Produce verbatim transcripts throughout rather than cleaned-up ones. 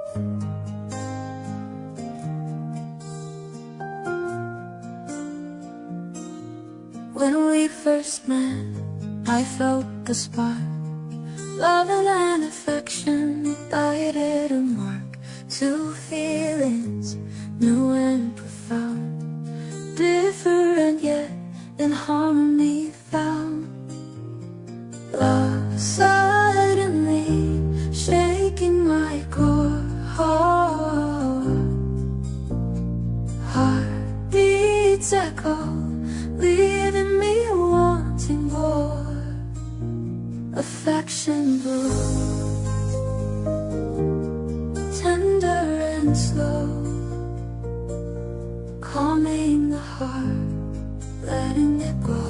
When we first met, I felt the spark. Love and affection guided a mark. Two feelings, new and profound, different yet in harmony found. Love suddenly shaking my core. Heartbeats echo, leaving me wanting more. Affection grew, tender and slow, calming the heart, letting it go.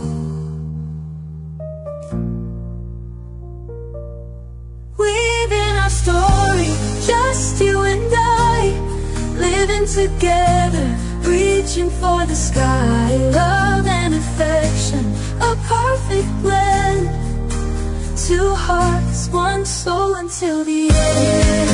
Weaving our story, just you and I, living together, reaching for the sky. Love and affection, a perfect blend. Two hearts, one soul until the end.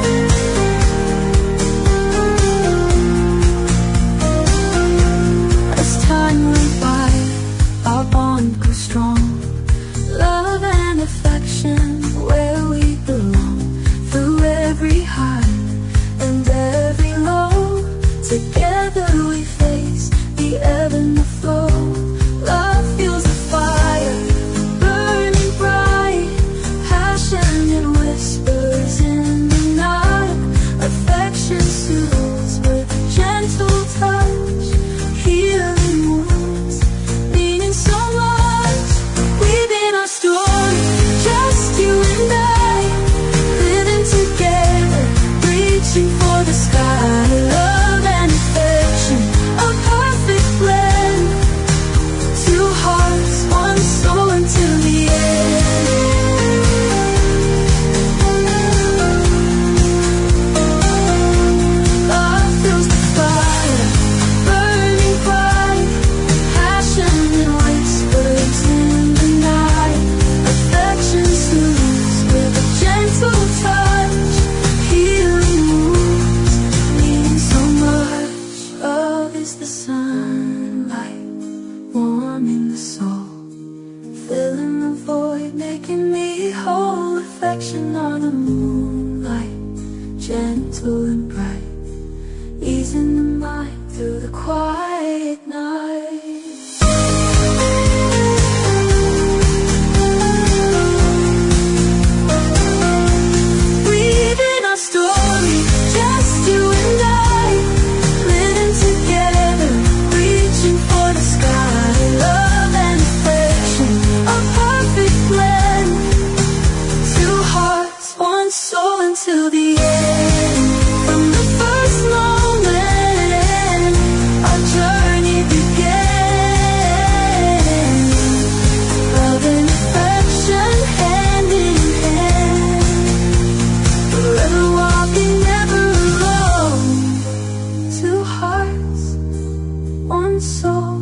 As time went by, our bond grew strong. Love and affection, where we belong. Through every high and every low, together we face the ebb and the flow. Love fuels the fire, burning bright, passion and whispers in the night. Affection soothes with gentle touch, healing wounds, meaning so much. Weaving our story, just you and I, living together, reaching for the sky. Love and affection, a perfect blend. Two hearts, one soul until the end. Love fills the fire, burning bright, passion and whispers in the night. Affection soothes with a gentle touch, healing wounds, meaning so much. Love is the sunlight, warming the soul, filling the void, making me whole. Affection on the moonlight, gentle and bright, easing the mind through the quiet night. Weaving our story, just you and I, living together, reaching for the sky. Love and affection, a perfect blend. Two hearts, one soul until the end. From the first moment, our journey began. Love and affection, hand in hand, forever walking, never alone. Two hearts, one soul